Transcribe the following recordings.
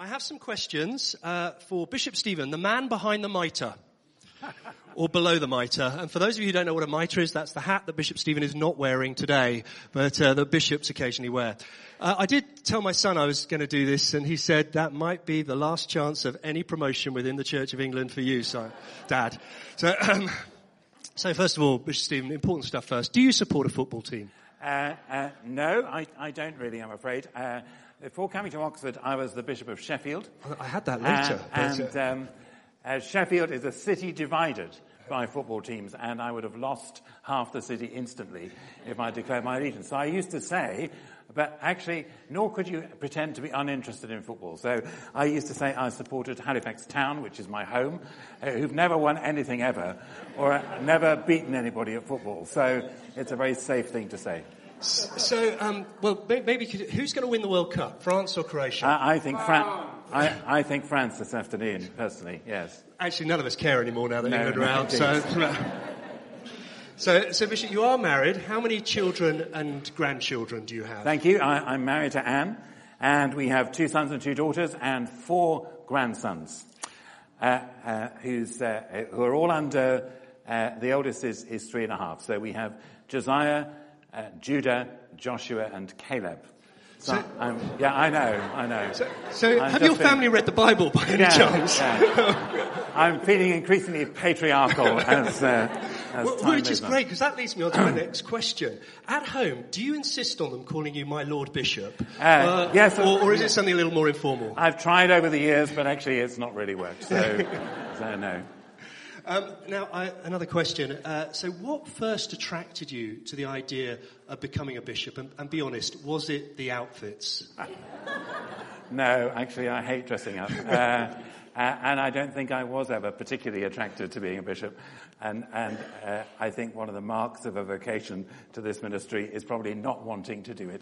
have some questions for Bishop Stephen, the man behind the mitre, or below the mitre. And for those of you who don't know what a mitre is, that's the hat that Bishop Stephen is not wearing today, but that bishops occasionally wear. I did tell my son I was going to do this, and he said that might be the last chance of any promotion within the Church of England for you, Dad. So first of all, Bishop Stephen, important stuff first. Do you support a football team? No, I don't really, I'm afraid. Before coming to Oxford, I was the Bishop of Sheffield. I had that later. Sheffield is a city divided by football teams, and I would have lost half the city instantly if I declared my allegiance. So I used to say, but actually, nor could you pretend to be uninterested in football. So I used to say I supported Halifax Town, which is my home, who've never won anything ever, or never beaten anybody at football. So it's a very safe thing to say. So, maybe who's going to win the World Cup, France or Croatia? I think France this afternoon, personally, yes. Actually, none of us care anymore now that England are out. So, Bishop, you are married. How many children and grandchildren do you have? Thank you. I'm married to Anne, and we have 2 sons and 2 daughters, and 4 grandsons, who are all under. The oldest is 3.5. So we have Josiah, Judah, Joshua, and Caleb. I know. So have your family read the Bible by any chance? Yeah. I'm feeling increasingly patriarchal as time which is moves on. great, because that leads me on to my next question. At home, do you insist on them calling you my Lord Bishop? Yes. Or is it something a little more informal? I've tried over the years, but actually it's not really worked. So no. Another question. So what first attracted you to the idea of becoming a bishop? And be honest, was it the outfits? No, actually I hate dressing up. And I don't think I was ever particularly attracted to being a bishop. And I think one of the marks of a vocation to this ministry is probably not wanting to do it.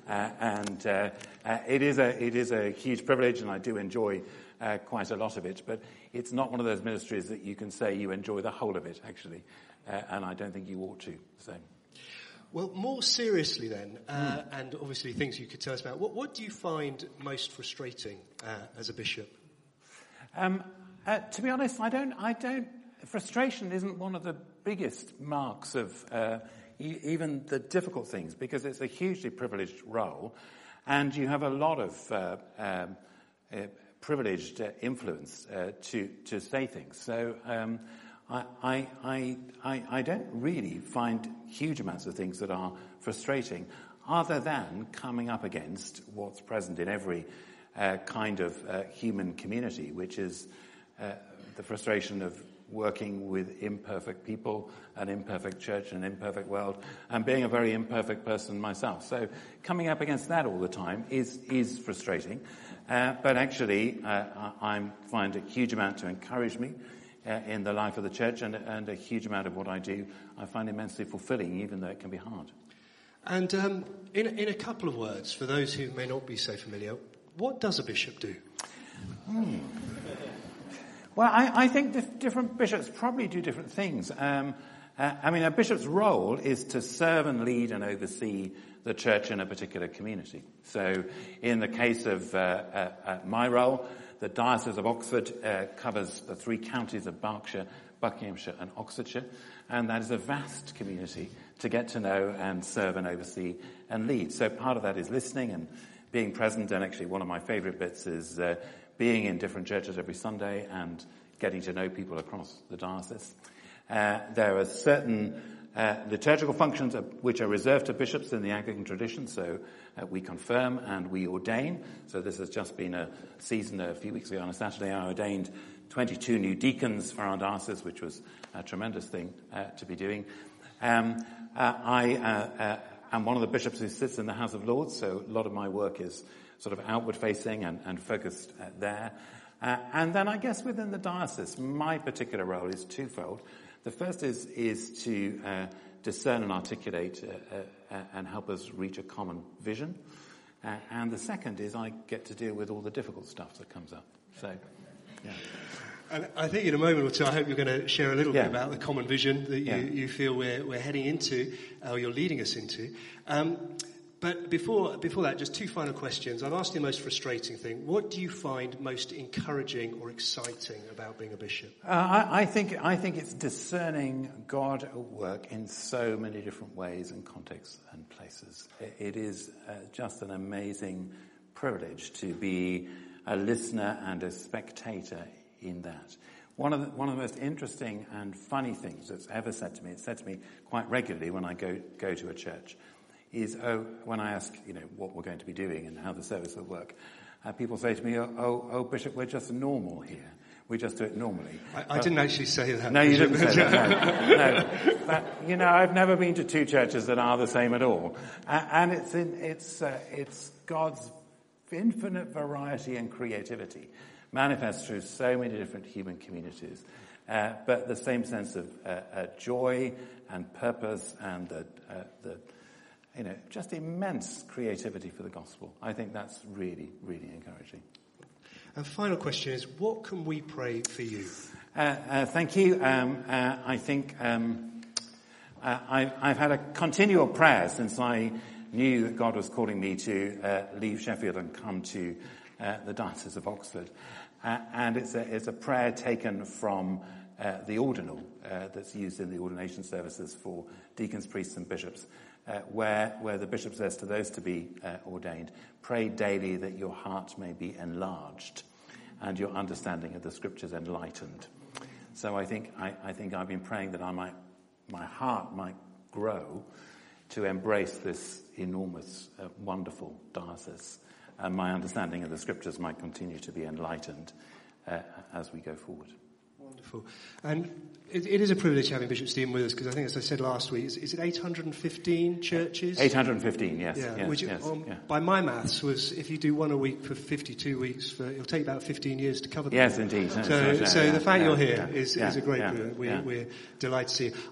It is a huge privilege, and I do enjoy quite a lot of it, but it's not one of those ministries that you can say you enjoy the whole of it, actually, and I don't think you ought to. So, well, more seriously then, and obviously things you could tell us about, what do you find most frustrating as a bishop? To be honest, I don't. Frustration isn't one of the biggest marks of even the difficult things, because it's a hugely privileged role, and you have a lot of privileged influence to say things. So I don't really find huge amounts of things that are frustrating, other than coming up against what's present in every kind of human community, which is the frustration of working with imperfect people, an imperfect church, an imperfect world, and being a very imperfect person myself. So coming up against that all the time is frustrating. But actually, I find a huge amount to encourage me in the life of the church, and a huge amount of what I do I find immensely fulfilling, even though it can be hard. And in a couple of words, for those who may not be so familiar, what does a bishop do? Well, I think different bishops probably do different things. A bishop's role is to serve and lead and oversee the church in a particular community. So in the case of my role, the Diocese of Oxford covers the 3 counties of Berkshire, Buckinghamshire and Oxfordshire, and that is a vast community to get to know and serve and oversee and lead. So part of that is listening and being present, and actually one of my favourite bits is being in different churches every Sunday and getting to know people across the diocese. There are certain liturgical functions which are reserved to bishops in the Anglican tradition, so we confirm and we ordain. So this has just been a season a few weeks ago on a Saturday. I ordained 22 new deacons for our diocese, which was a tremendous thing to be doing. I am one of the bishops who sits in the House of Lords, so a lot of my work is sort of outward-facing and focused there. And then I guess within the diocese, my particular role is twofold. The first is to discern and articulate and help us reach a common vision. And the second is I get to deal with all the difficult stuff that comes up. So, yeah. And I think in a moment or two, I hope you're going to share a little bit about the common vision that you feel we're heading into, or you're leading us into. But before that, just two final questions. I've asked you the most frustrating thing. What do you find most encouraging or exciting about being a bishop? I think it's discerning God at work in so many different ways and contexts and places. It is just an amazing privilege to be a listener and a spectator in that. One of the most interesting and funny things that's ever said to me, it's said to me quite regularly when I go to a church, is when I ask, what we're going to be doing and how the service will work, people say to me, oh, Bishop, we're just normal here. We just do it normally. I didn't actually say that. No, you didn't say that. No. But, I've never been to two churches that are the same at all. And it's God's infinite variety and creativity manifest through so many different human communities. But the same sense of joy and purpose and the just immense creativity for the gospel. I think that's really, really encouraging. And final question is, what can we pray for you? Thank you. I think I've had a continual prayer since I knew that God was calling me to leave Sheffield and come to the Diocese of Oxford. And it's a prayer taken from the ordinal that's used in the ordination services for deacons, priests and bishops, where the bishop says to those to be ordained, pray daily that your heart may be enlarged and your understanding of the scriptures enlightened. So I think I've been praying that my heart might grow to embrace this enormous, wonderful diocese, and my understanding of the scriptures might continue to be enlightened as we go forward. Wonderful. And it is a privilege having Bishop Stephen with us, because I think, as I said last week, is it 815 churches? 815, yes. Yeah, yes, which, yes, by my maths, was if you do one a week for 52 weeks, it'll take about 15 years to cover them. Yes, indeed. So the fact you're here is a great privilege. We're delighted to see you.